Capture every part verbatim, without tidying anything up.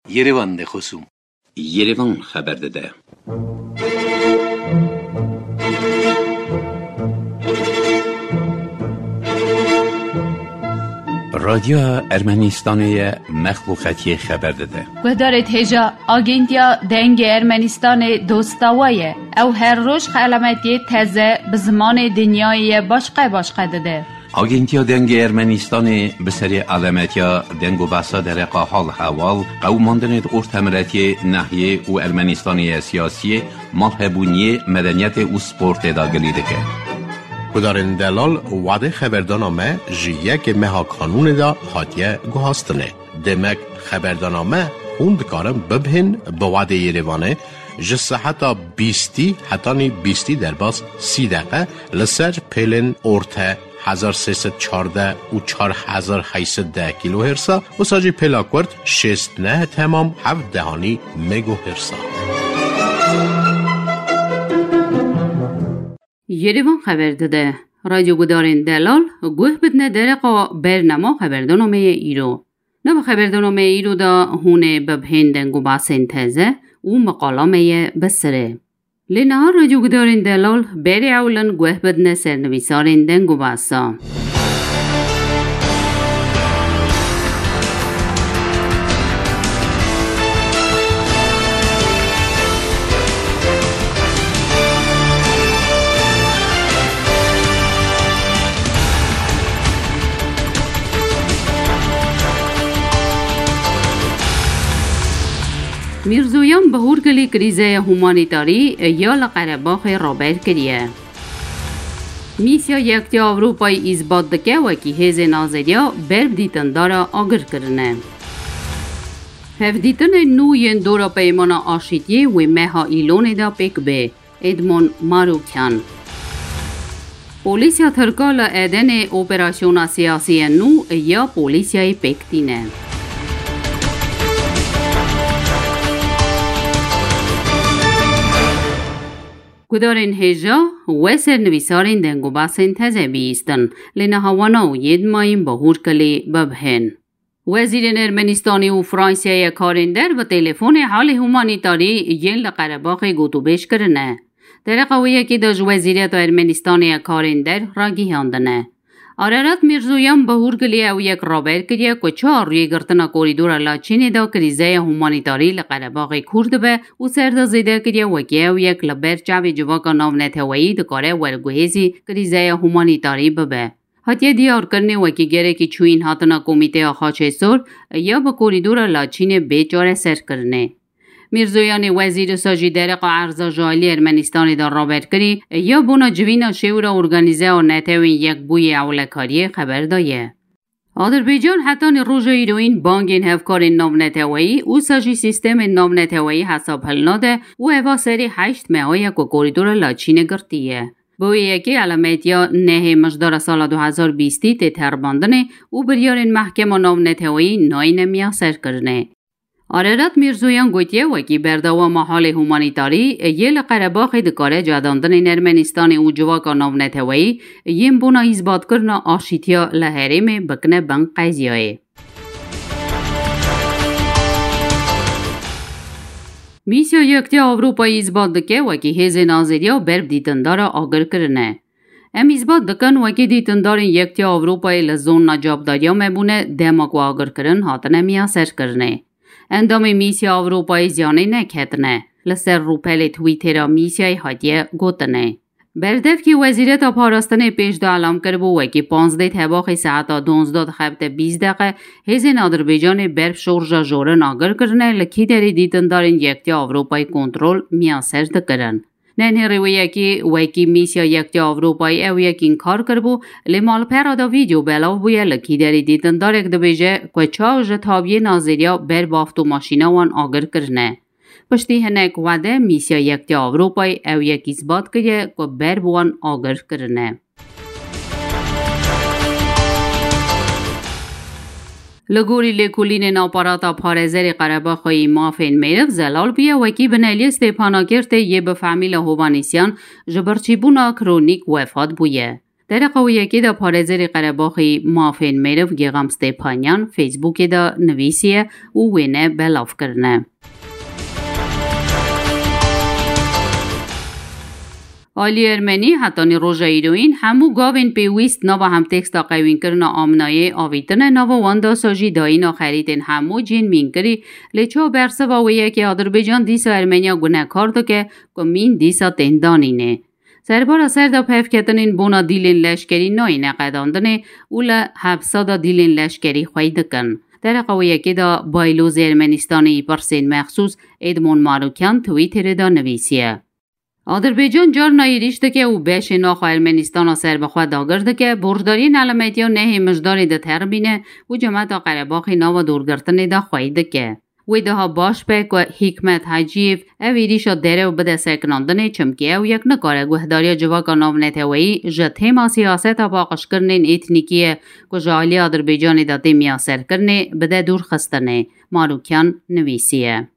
Yerevan de خصوم Yerevan خبر داده. رادیو ارمنستان مخلوقاتی خبر داده. گذارت هجا آگنتیا دنگ ارمنستان دوستاویه او هر روز علامتی تازه به زمان دنیای باشقه باشقه داده. آگنتیا دنگ ارمنستان به سری علامتیا دنگ و بحثا در حال حوال قوماندن ارتمرتی ناحیه و ارمنستانی سیاسی مالهبونی مدنیت و سپورت داگلی دکه. کدارن دلال وعده خبردانامه جیه که مها کانون دا حاتیه گوهاستنه. دمک خبردانامه خوند کارم ببهن به وعده یریوانه جسه حتی بیستی حتی نی بیستی در باز سی دقیقه لسر پیلن ارته هزار سیصد چارده و چار هزار هیصد ده کیلو هرسا و ساجی پلاکورد شست نه تمام هفت دهانی مگو هرسا. یریوان خبر داده. رادیو گدارن دلال گوه بدنه درقا برنما خبردانامه ایرو. نو خبردانامه ایرو دا هونه ببهندن گو باسن تازه و مقالامه بسره. لنهار رادیو گدارن دلال بری اولن گوه بدنه سرنویسارن دن گو باسا. میرزویان به هورگلی کریزه هومانیتاری یا لقرباخ رابر کریه. میسیا یکتی اروپای ازباد دکه و کی هز نازدیا برب دیتن دارا آگر کرنه. هفدیتن نوین دورا پیمان آشیتی و مها ایلون دا پیک به ادمون ماروکیان. پولیسیا ترکال ادن اپراسیون سیاسی نو یا پولیسیای پیکتینه. گدارن هجا و سرنویسارین دنگو باسن تازه بیستن لنهاوانا و ید مایم با هورکلی ببهن. وزیر ارمنستانی و فرانسیای کارندر و تلفن حال هومانیتاری ین لقرباخ گوتوبش کرنه. در قویه که داج وزیریت ارمنستانی کارندر را گیهاندنه. آرارات میرزویان به هورگلی او یک رابر کریه که چهار روی گرتنا کوریدور لاچین دا کریزه هومانیتاری لقرباق کرد به و سرده زیده کریه وکی او یک لبر چاوی جواکا ناونت هوایی دکاره ورگوهیزی کریزه هومانیتاری ببه. حتی دیار کرنه وکی گره که چوین هاتنا کمیته آخاچه سور یا به کوریدور لاچین بیچاره سر کرنه. میرزویان وزیر ساجی درق عرض جالی ارمنستانی در رابر کری یا بونا جوینا شور ارگانیزه و نتوین یک بوی اولکاری خبر دایه. آذربایجان حتی روژه ایروین بانگین هفکار نامنتوایی و ساجی سیستم نامنتوایی حساب حل ناده و اوا سری هشت ماه که کوریدور لاچین گرتیه. بوی یکی علامتیا نه مجدار سال دو هزار و بیست تی ترباندنه و بریارن محکم نامنتوایی ناین میاسر کرنه. آرارات میرزویان گوتیه وکی بردوا محال هومانیتاری یه لقرباخ دکاره جاداندن ارمنستان و جواکا ناونتوایی یم بونا ایزباد کرنا آشیتیا لحریم بکنه بنگ قیزیای. میسیا یکتی اروپای ایزباد دکه وکی هز نازدیا برب دیتندار آگر کرنه. ام ایزباد دکن وکی دیتندار یکتی اروپای لزون نجاب داریا مبونه دماغ و آگر کرن هاتنه میاسر کرنه. اندام میسیا اروپای زیانه نکتنه لسر روپل تویتر میسیای حادیه گوتنه. بردف که وزیرت پاراستن پیش دا علام کربو وکی پانزده تباقی ساعتا دونزده خبت بیز دقه هزین آذربایجان برف شورجا جوره ناگر کرنه لکی داری دیدن دارین یکتی اروپای کنترول میاسر دکرن. نه رویه که وکی میسیا یکتی اروپای او یکین کار کربو لیمال پرادا ویدیو بلاو بویا لکی داری دیدن دارک دبیجه که چاوش تابیه نازریا بر بافتو ماشینا وان آگر کرنه. پشتی هنک وده میسیا یکتی اروپای او یکی اثبات کرده که بر بوان آگر کرنه. لگوری لکولین ناپاراتا پارزر قرباخوی مافین میرف زلال بیا وکی بنالی استپانا کرده یه به فامیل هوانیسیان جبرچی بونا کرونیک وفات بویه. در قویه دا پارزر قرباخی مافین میرف گیغم ستپانیان فیسبوک دا نویسیه و وینه بلاف کرنه. آلی ارمنی حتانی روژا ایروین همو گاوین پیویست ناو هم تکستا قوین کرنا آمنای آویتن ناو واندا ساجی داینا خریدن همو جین مین کری لیچو برسه واویه که آذربایجان دیسا ارمنیا گناه کارده که کمین دیسا تندانینه. سربارا سردا پیف کتنین بونا دیلین لشکری ناینه قداندنه اولا حبسادا دیلین لشکری خویدکن. در قویه که دا بایلوز ارمنستانی پرسین مخصوص ادمون ماروکیان تویتر دا نویسیه. آذربایجان جار نایریشته که او بیش ناخو ارمنستان سر بخوا داگرده که برجداری نلمتیا نه مجداری ده تربینه و جماعت قرباخی ناو دورگرتنه دا خویده که. وی ده ها باش پک و حکمت حجیف اویریشا دره و بده سکناندنه چمکیه و یک نکاره گوهداری جواکا ناو نتوهی جته ما سیاست ها باقش کرنین ایتنیکیه که جالی آذربایجان دا تیمیا سر کرنه بده دور خستنه. ماروکیان نویسیه.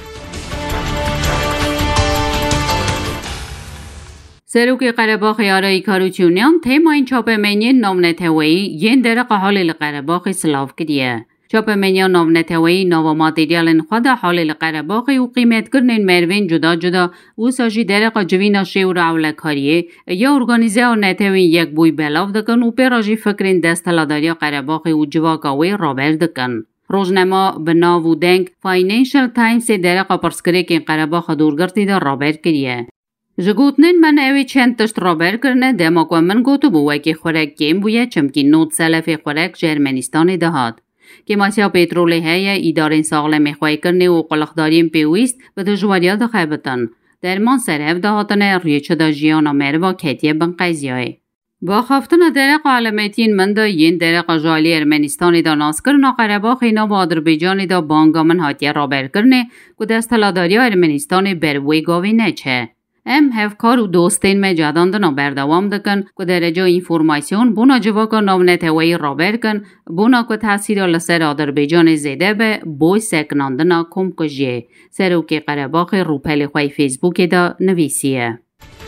سروکی قرباخ یارای کاروچونیان تیما این چاپمنی نامنتوی ین در قحال القرباخ سلاف کدیه. چاپمنی نامنتوی نوا ماتریالن خدا حال القرباخ و قیمت کرنین مروین جدا جدا و ساجی در قجوینا شیور اولکاریه یا ارگانیزه و نتوی یک بوی بلاف دکن و پیراجی فکرین دستلاداری قرباخ و جواکاوی رابر دکن. روزنما بناو و دنگ فاینانشل تایمز در قپرسکره که قرباخ دورگرتی در رابر کریه. جگوتنین من اوی چند تشت رابر کرنه دماغو من گوتو بوه که خورک گیم بویه چمکی نوت سلف خورک جرمنستان دهاد. که ماسیا پیترولی های ادارین ساغلمی خواهی کرنه و قلقداریم پیویست و دجواریات خیبتن. درمان سرهف دهاتنه ریچه دا جیانا مروا کتیه بن قیزیای. با خفتن درق علامتین من دا ین درق جالی ارمنستان دا ناس کرنا قرباخ اینا با آذربایجان دا بانگا من هاتیه رابر کرنه که دستلاداری ارمنستان بروی گاوی نچه. ام هفکار و دوستین میں جاداندنا بردوام دکن که درجه اینفورماسیون بونا جواکا نامنتوی رابر کن بونا که تاثیر لسر آذربایجان زیده به بوی سکناندنا کم کجیه. سروکی قرباخ روپل خوی فیسبوک دا نویسیه.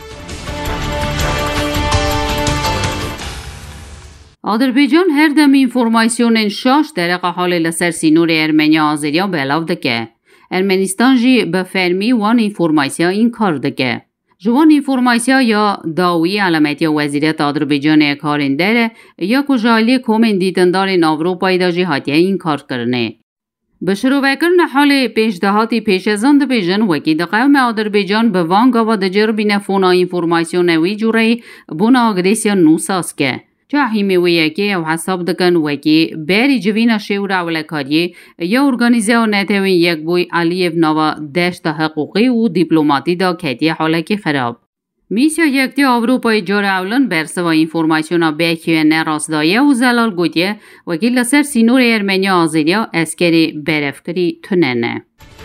آذربایجان هر دم اینفورماسیون شاش درق حال لسر سینور ارمنیا آذریا بلاو دکه. ارمنستان جی به فرمی وان اینفورماسیا این کار دکه. جوان اینفورماسیا یا داوی علامتی وزیرت آذربایجان کارندره یا کجالی کومن دیدندار اروپایی دا جی هاتیه این کار کرنه. به شروع کرن حال پیشدهاتی پیش از آن دبیجن وکی د قوم آذربایجان به وانگا و دجر بین فونا اینفورماسیون وی جوری بونا اگریسیون نوساس که. چه همی ویه که و حساب دکن وکی بری جوینا شیور اولکاریه یا ارگانیزه و نتوین یک بوی علیف نوا دشت حقوقی و دیپلوماتی دا کتی حالکی خراب. میسیا یک دی اروپای جور اولن برسه و اینفورماسیونا بیکیو نراستایه و زلال گوتیه وکی لسر سینور ارمنیا آذریا اسکری برفکری تننه.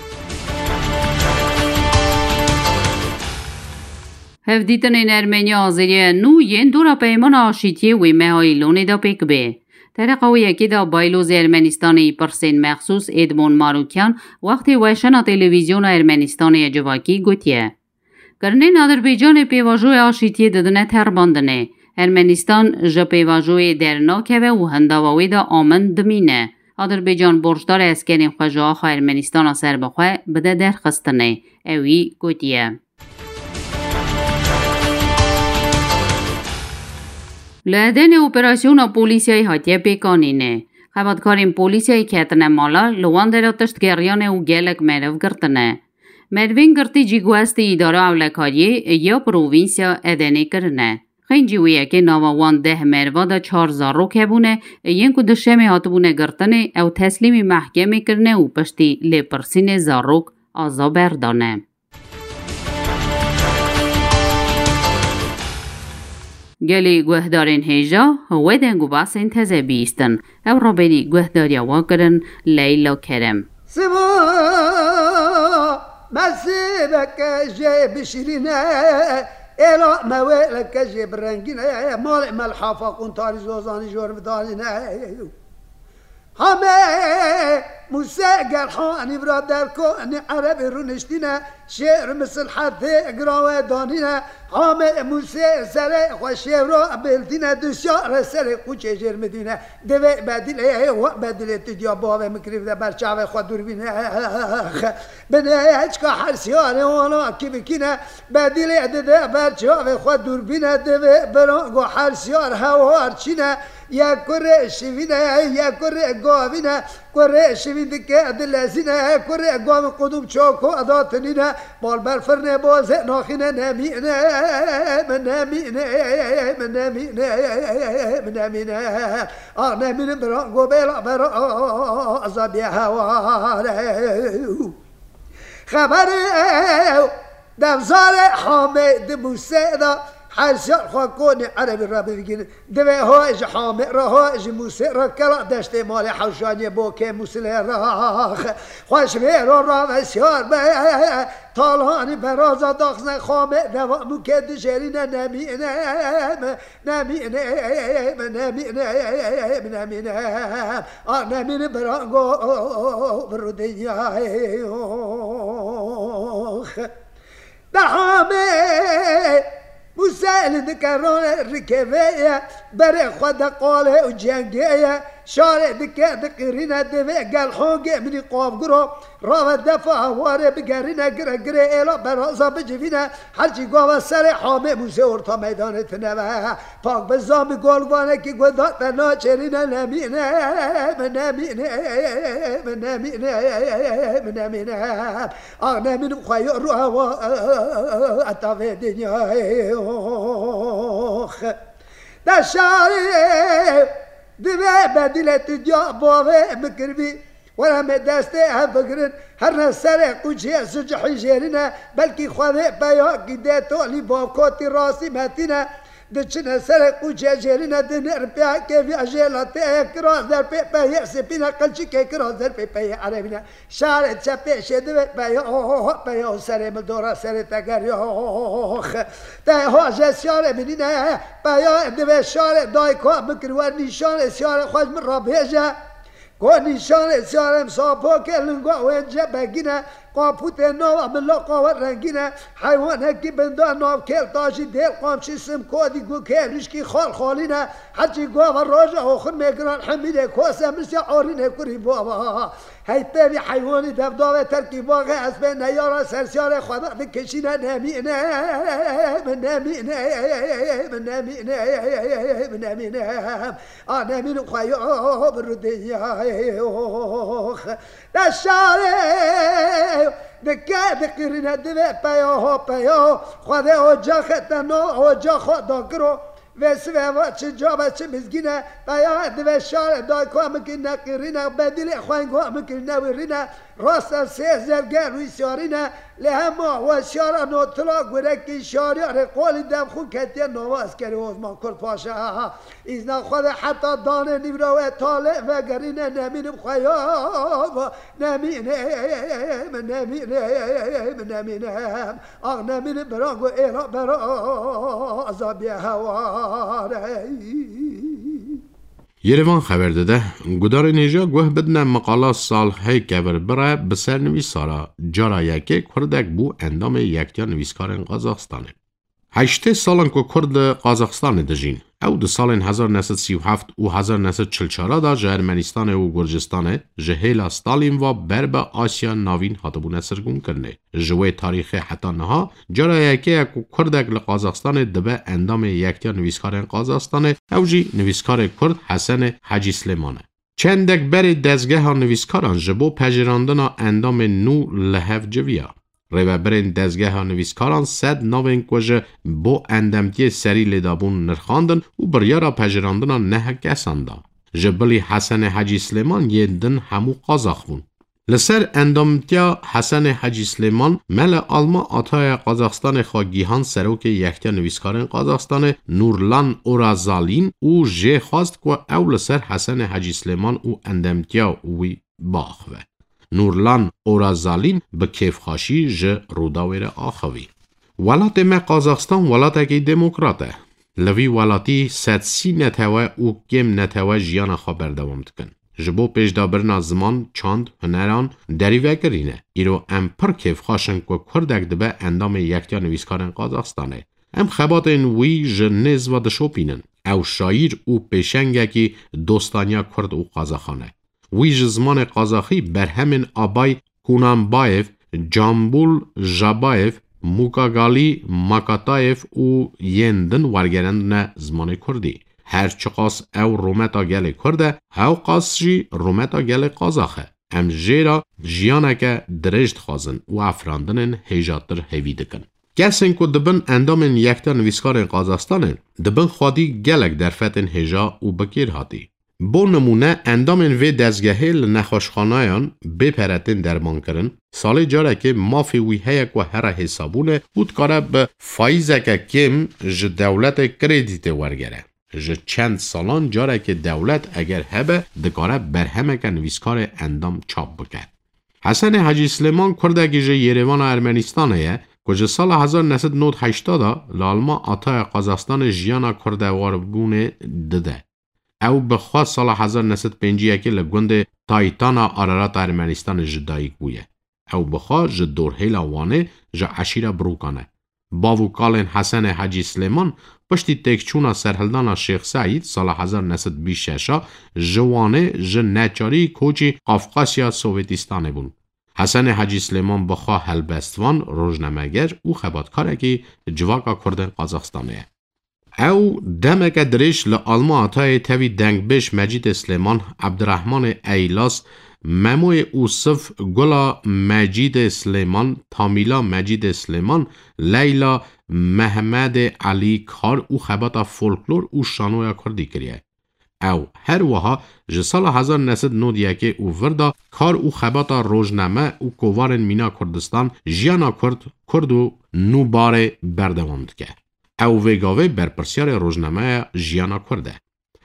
هفدیتن این ارمنیا آذریه نو ین دورا پیمان آشیتی وی مهای لونه دا پیک به. طرقه یکی دا بایلوز ارمنستانی پرسین مخصوص ادمون ماروکیان وقتی وشنا تلویزیون ارمنستانی جواکی گوتیه. کرنین آذربایجان پیواجوی آشیتی ددنه ترباندنه. ارمنستان جا پیواجوی درناکه و هنداوی دا آمن دمینه. آذربایجان برشدار اسکرین خواه خواه ارمنستان سر بخواه بده درخستنه. اوی گوتیه. لدن اپراسیون پولیسیای هاتیه پیکانینه. خبرکارین پولیسیای کتنه مالا لوان در تشتگریان او گلک مرو گرتنه. مروین گرتی جیگوستی اداره اولکاریه یا پرووینسیا ادنه کرنه. خینجی ویه که نواوان ده مروا دا چار زارو که بونه ین که دشمی هاتبونه گرتنه او تسلیمی محکمی کرنه و پشتی لپرسین زاروک آزا بردانه. گلی گوهدارین هیجا و دنگو باسین تزه بیستن او را بینی گوهداری واکرن لیلا کرم سبا مسیبک جه بشرینه ایلا مویلک جه برنگینه مال ملحافا قنطاری زوزانی جور بدانینه همه موسى قال حاني برادر كوني عربي رونشتنا شعر مثل حتى اقراوه دانينا حامي موسى سري خوشيرو بلدينا دشار سري قوچه جرمدينا دوي بدل ايه وقت بدل تديا باوه مكريف ده برچاوه خود دوربينا بنا هچكا حرسيانه وانا كي بكينا بدل ده برچاوه خود دوربينا دوي برانگو حرسيان هوار چينا یا کره شوینا یا کره گاوینا کره شوید که دلزینا کره گاو قدوم چاکو اداتنینا بال برفرنه باز ناخینه نمینه من نمینه من نمینه من نمینه آه نمینه برا گو بلا برا عذابی هواره خبره دمزار حامد موسى دا حرسيان خاكوني عربي رابي بيجين دوي هاج حامي راهاج موسى ركلا دشتي مالي حوشاني بوكي موسى راخ خوش ميرو رامسيان طالهاني برازا داخزن خامي دوا مكد جرينا نمينا نمينا نمينا نمينا آه نمينا برانغو بروديا دحامي مسائل ذكرون الركبية بري خدا قاله وجنجية شارع دكا ذكرنا دفع قال حوقي مني قوم قرو راوة دفع هواري بقرنا قرى قرى إلا برازا بجفينا حرشي قوة سري حامي مسور تا ميدان تنبا پاک بزامي قول وانا كي قدات فناچرنا نمينا من نمينا من نمينا من نمينا آغنا من خواهي روها واتافي دنيا دا شاري دوی بدلت جا باوه مکربی ورم دسته هم فکرن هر سر قوچه سجحی جرینه بلکی خواهی بیا گیده تولی باکاتی راسی متینه دچنه سر قوچه جرینه دنر بیا که بیا جلاته اکراز در پی بیا سپینه قلچی که اکراز در پی بیا عربینه شعر چپه شده بیا بیا سر مدورا سر تگر یاخ ده ها جسیار منینه بیا دوی شعر دای که بکروار نیشان سیار خوش من را بیجه که نیشان سیارم ساپا که لنگا و اینجا بگینه قاپوت ناو ملا قاوت رنگینه حیوان هکی بنده ناو کل تاجی دیل قامشی سم کودی گو کلش کی خال خالینه حجی گوه راجه آخر میگران حمیده کوسه مرسی عارینه کری بابا هی پیوی حیوانی دفداوه ترکی باقه از بین نیارا سرسیار خدا دکشینه نمینه من نمینه من نمینه من نمینه آه نمینه خواهی برودیه دشاره دکه دکرینه دوه پیا ها پیا خواده اوجا خطنا اوجا خدا کرو وسوه و چه جا و چه مزگینه بیا دوه شار دای که مکنه قرینه بدیل خواه که مکنه ورینه راست سه زرگر روی سیارینه لهما و شار نوتلا گرکی شاریار قولی دم خون کتیه نواز کری اوزمان کرد پاشا ایزنا خود حتی دانه نیمروه طالع و گرینه نمینم خیاب نمینه من نمینه من نمینم آغ نمینم برانگو ایرا برا عذابی هواره یروان خبر داده گدار نیجا گوه بدن مقاله سال هی کبر بره بسر نویسارا جارا یکی کردک بو اندام یکتیا نویسکارن قازاقستانه. هشته سالن که کرد قازاقستان دجین او ده سالن هزار نسد سی و هفت و هزار نسد چل چارا دا جه ارمنستان و گرجستان جه هیلا ستالین و برب آسیا ناوین هاتبونه سرگون کرنه. جوه تاریخ حتا نها جارا یکی اکو کردک لقازاقستان دبه اندام یکتیا نویسکارن قازاقستانه او جی نویسکار کرد حسن حاجی سلیمانه. چندک بری دزگه ها نویسکاران جبو پجراندنا اندام نو لحف جویا. ریو برین دزگه ها نویسکاران صد نوین کجه با اندامتی سری لدابون نرخاندن و بریارا پجراندنا نه کساندا. جبلی حسن حاجی سلیمان یه دن همو قازاق بون. لسر اندامتیا حسن حاجی سلیمان مل آلما آتای قازاقستان خواگیهان سروک یکتیا نویسکارن قازاقستان نورلان اورازالین او جه خواست که او لسر حسن حاجی سلیمان او اندامتیا وی باخوه. نورلان اورازالین به کیف خاشی ج روداویر آخوی. ولات ما قازاقستان ولات که دموکراته. لوی ولاتی ست سی نتوه او کم نتوه جیان خبر دوام دکن. جبو پیش دابرنا زمان چاند هنران دریوه کرینه. ایرو ام پر کیف خاشن که کردک دبه اندام یکتیا نویسکارن قازاقستانه. ام خبات این وی جنز و دشوپینن. او شایر او پیشنگه که دوستانیا کرد او قازاخانه. وی زمان قازاخی بر همین آبای کونانبایف، جامبول جابایف، موکاگالی ماکاتایف او یندن ورگرند زمان کردی. هر چقاس او رومتا گل کرده، او قاس جی رومتا گل قازاخه. ام جیرا جیانه که درشت خازن و افراندن هیجاتر هیوی دکن. کسین که دبن اندامن یکتا نویسکار قازاقستانن، دبن خودی گلک در فتن هیجا و بکیر هاتی. بو نمونه اندامن وی دزگهه لنخوشخانایان بپرتن درمان کرن، سال جاره که مافی وی هیک و هر حسابونه بود کاره به فایزه که کم ج دولت کردیت ورگره. ج چند سالان جاره که دولت اگر هبه دکاره برهمه که نویسکار اندام چاپ بکرد. حسن حاجی سلیمان کرده که ج یریوان ارمنستانه که سال هزار و نهصد و نود و هشتاد لالما آتای قازاقستان جیانا کرده واربونه دده. او بخواه سال هزار و نهصد و پنجاه و یک لگوند تایتانا آرارات ارمنستان جدایی بویه. او بخواه جدور هیلا وانه جا عشیره بروکانه. باو کالن حسن حاجی سلیمان پشتی تکچونا سرهلدانا شیخ سعید سال هزار و نهصد و بیست و شش جوانه ج نچاری کوچی قفقاسیا سوویتیستانه بون. حسن حاجی سلیمان بخواه هلبستوان روزنامه‌گر او خباتکاره که جواکا کردن قازاقستانه. او دمک درش لآلما آتای تاوی دنگبش مجید سلیمان عبدالرحمن ایلاس مموی اوصف گلا مجید سلیمان تامیلا مجید سلیمان لیلا محمد علی کار او خباتا فولکلور او شانویا کردی کریه. او هر وها جسال هزار و نهصد و نود و یک او وردا کار او خباتا روزنامه او کووارن مینا کردستان جیانا کرد کرد و نو باره بردواند که. او ویگاوه بر پرسیار روزنامه جیانا کرده.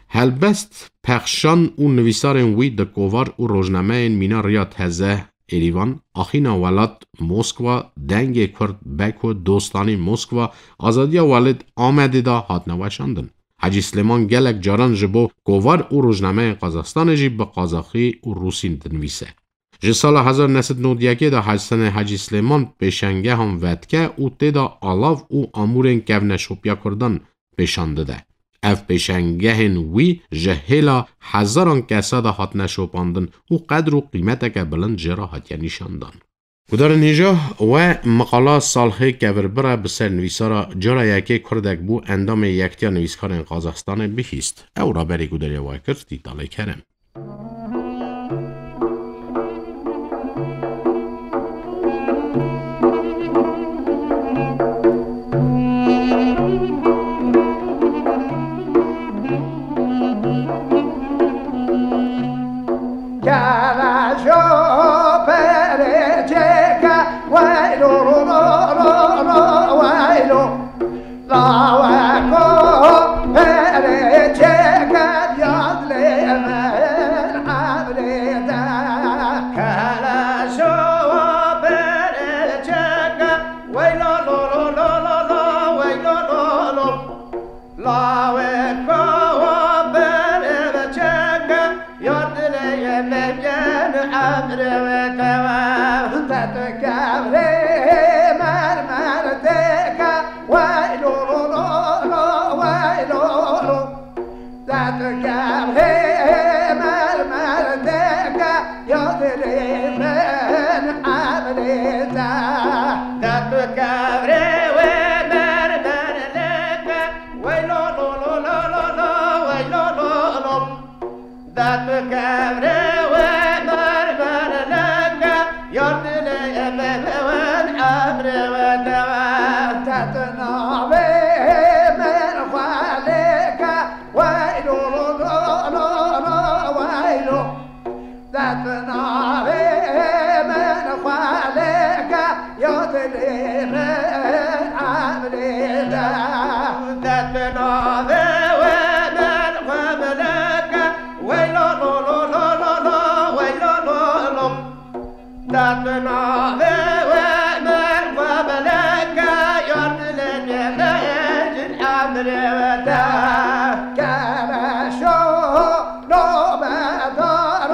هلبست پخشان او نویسارن وی د کووار او روزنامه مینا ریا تزه ایریوان آخینا ولات موسکوا دنگ کرد بکو دوستانی موسکوا آزادیا ولد آمده دا هات نوشاندن. حاجی سلیمان گلک جاران جبو کووار او روزنامه قازاقستان جی به قازاقی او روسی دنویسه. جه سال هزار و نهصد و نود و یک دا حسن حاجی سلیمان پیشنگه هم ودکه او تیدا آلاف او امورن کونشوپیا کردن پیشانده ده. اف پیشنگه وی جهیلا هزاران کسا دا هات نشوپاندن او قدر و قیمت که بلند جرا هات نشاندن. گدار نیجا و مقاله سالخه که بربره بسر نویسارا جارا یکی کردک بو اندام یکتیا نویسکار قازاقستان بهیست. او را بری گداری وای کرد دیتاله کرم. Can I show no matter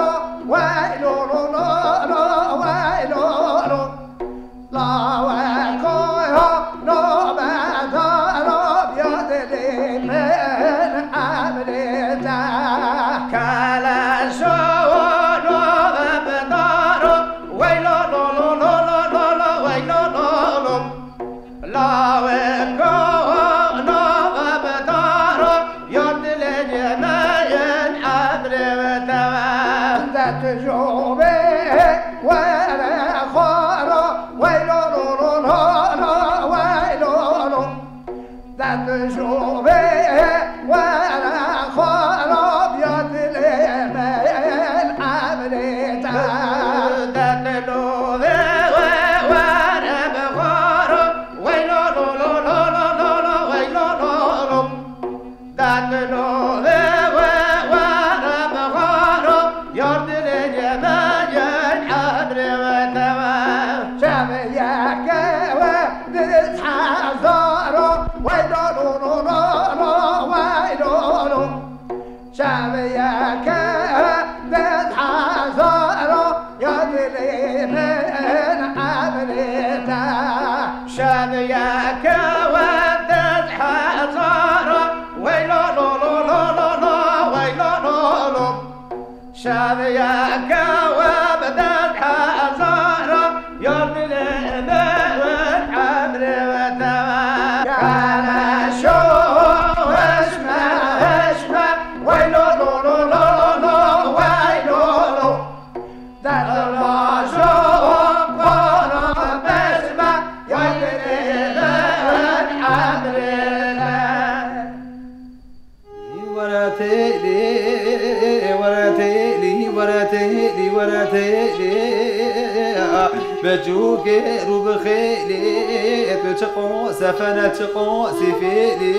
بجوك روب خيلي بتشقو سفنة تشقو سفيلي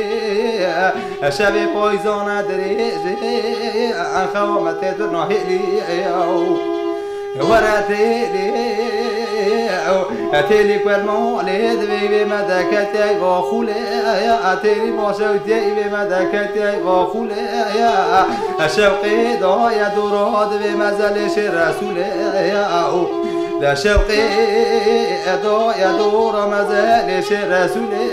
شبي بويزون دريجي عن خومة تنوهيلي وراتيلي أتيلي كل مولد بيبي مدكتي وخولي أتيلي موشوتي بمدكتي وخولي شوقي ضايا دراد بمزلش رسولي ده شوقي ادو يا دور مازالش رسولي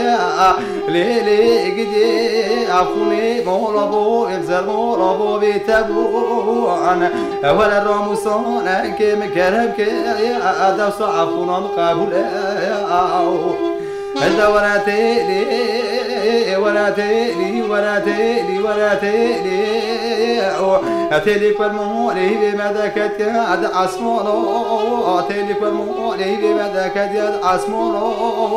ليلي قدي عفوني مولابو ابزر مولابو بيتابو انا ولا الراموسون كم كرمك يا ادو صعفونا مقابل هذا وراتيلي وراتيلي وراتيلي وراتيلي أتيلي كل مولي بمدكت يد عصمونو أتيلي كل مولي بمدكت يد عصمونو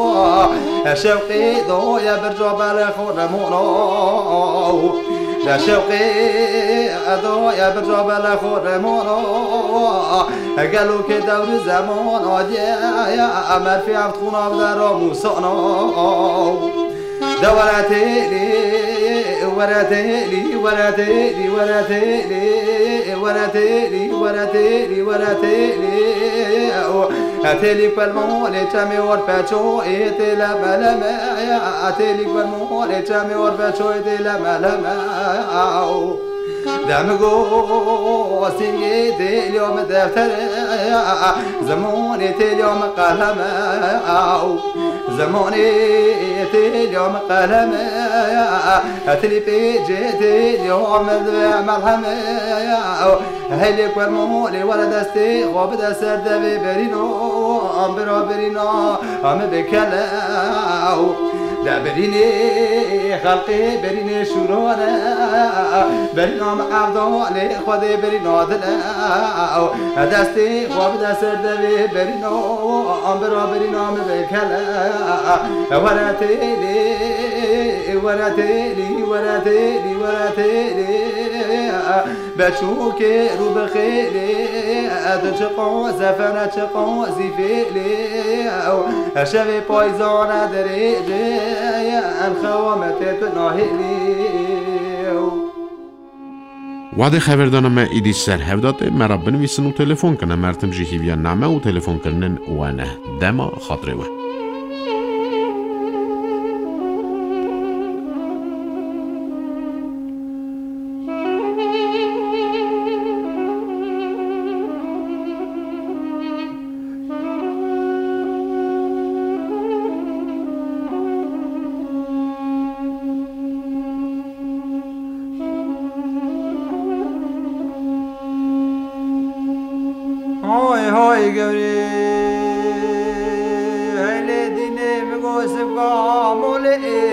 شوقي ضويا برجع بالخور مونو لا شوقي ضويا برجع بالخور مونو قالوا كدور زمان يا أمر في عفتنا بدر موسونو دوراتيلي وراتيلي وراتيلي وراتيلي وراتيلي وراتيلي وراتيلي أتيلي كل مولي تامي ورباتشو إتلا ملما أتيلي كل مولي تامي ورباتشو إتلا ملما دمجو سنجي اليوم دفتر زموني اليوم قلم زموني اليوم قلم اتلي بيجيت اليوم ملهم هلي كرمولي ولا دستي وبدا سرد برينو ام برو برينو ام بكلاو دا بريني خلقي بريني شرونا برينو معبدو لي خذي برينو دلاو دستي وبدا سرد برينو ام برو برينو ام بكلاو وراتيلي وراتيلي وراتيلي وراتيلي بشوكي روب خيلي أدشقو زفنا شقو زفيلي شبي بايزون دريجي الخوامتت ناهيلي وعده خبردانم ایدی سر هفداده مرا بنویسن و تلفن کنه مرتم جهیویا نامه و تلفن کنن وانه دما خاطره و های های گوری هیل دینه مگو سبگا مولی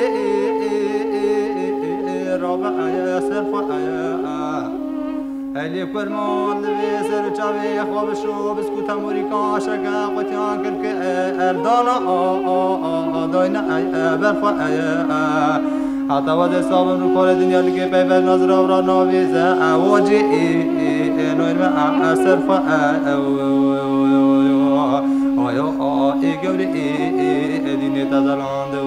رابع آیا صرف آیا هیلی کرمان دوی سر چاوی خواب شو بسکوت امریکا شکا قطیان کل که اردانا داینا آیا برف آیا حتی واد صابن رو کار دنیا لگه پیفر نظر را نویزه واجی نویر ما صرف آیا ای گوری دینی تزلانده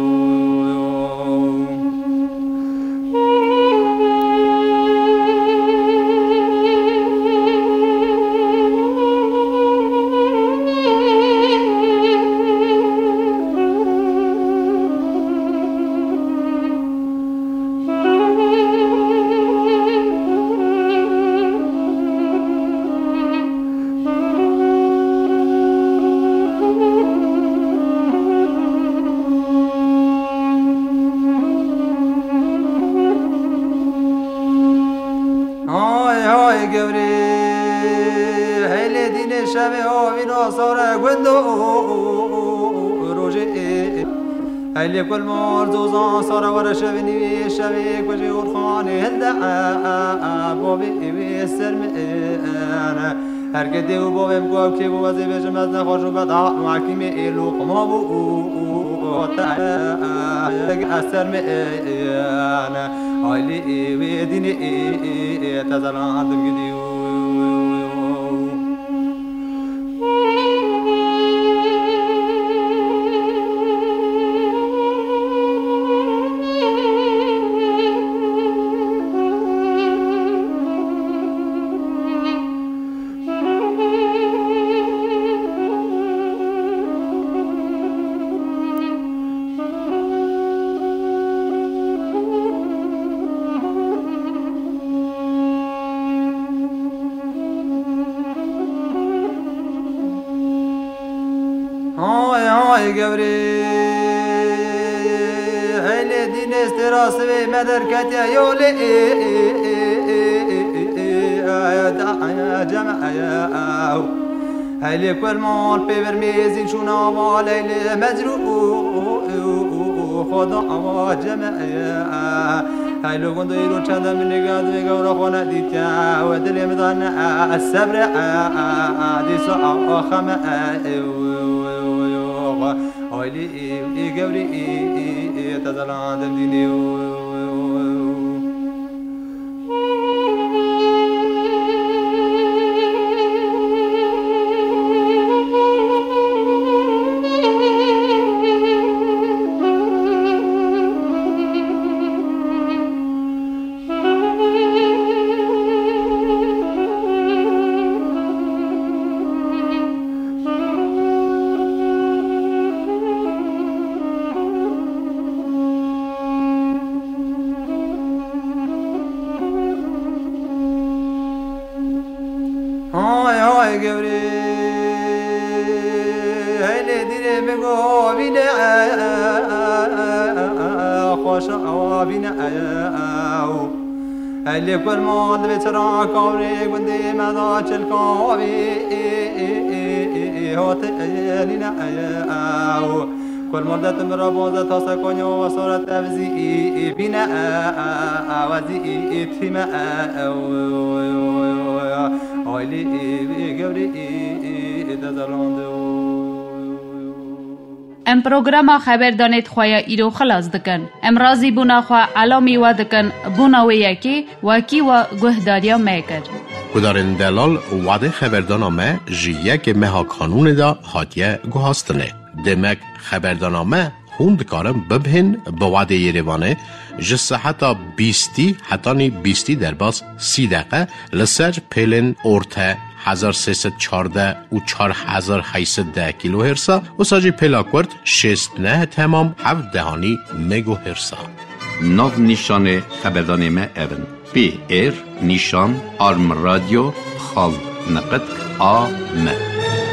هلی کل مار زوزان سارا ور شبنی شبی کجی اورخانه هلدا بابی بی سرم هر کدی و بابم کو کی بو وزی بجم از نخوش و بدا محکم ایلو قما بو تا اسرم هلی وی دینی تزلان دم گدیو گوری هیل دین استراس و مدرکت یولی جمع هیل کل مال پیور میزین شونا مال هیل مجروح خدا آوا جمع هیل گند ایرون چند من نگاد و گورا خانه دیتیا و دلی مدان الصبر دیسا آخم هایلی ای گوری ای تزلاندم دینیو هلی کل مال بترا کاری گندی مدا چل کاری هات لینا او کل مدت مرا باز تا سکنی و صورت افزی بینا اوزی تیما هایلی گوری دزلاندو ام پروگرام خبر دانید خواه ایرو خلاص دکن. ام رازی بونا خواه علامی و دکن بونا و یکی وکی و گهداریا میکر. کدارن دلال وعده خبردانامه جیه که مها کانون دا حادیه گوهاستنه. دمک خبردانامه خوند کارم ببهن به وعده یریوانه جسه حتی بیستی حتی نی بیستی در باز سی دقیقه لسر پیلن ارته هزار سیصد چارده و چار هزار هیصد ده کیلو هرسا و ساجی پلاکورد شست نه تمام هفت دهانی مگو هرسا. ناو نیشان خبردانمه اون پی ایر نیشان آرم رادیو خال نقد آ م